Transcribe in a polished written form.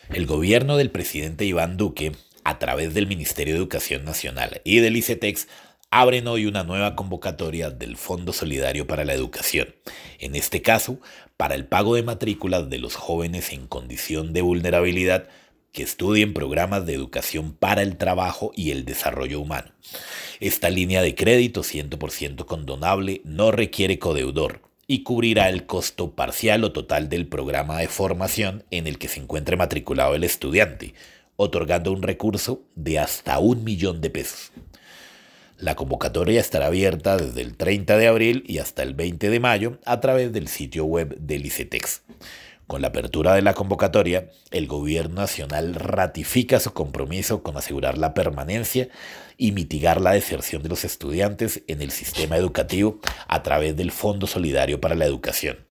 El gobierno del presidente Iván Duque, a través del Ministerio de Educación Nacional y del ICETEX, abren hoy una nueva convocatoria del Fondo Solidario para la Educación, en este caso, para el pago de matrículas de los jóvenes en condición de vulnerabilidad que estudien programas de educación para el trabajo y el desarrollo humano. Esta línea de crédito 100% condonable no requiere codeudor y cubrirá el costo parcial o total del programa de formación en el que se encuentre matriculado el estudiante, otorgando un recurso de hasta 1 millón de pesos. La convocatoria estará abierta desde el 30 de abril y hasta el 20 de mayo a través del sitio web del ICETEX. Con la apertura de la convocatoria, el Gobierno Nacional ratifica su compromiso con asegurar la permanencia y mitigar la deserción de los estudiantes en el sistema educativo a través del Fondo Solidario para la Educación.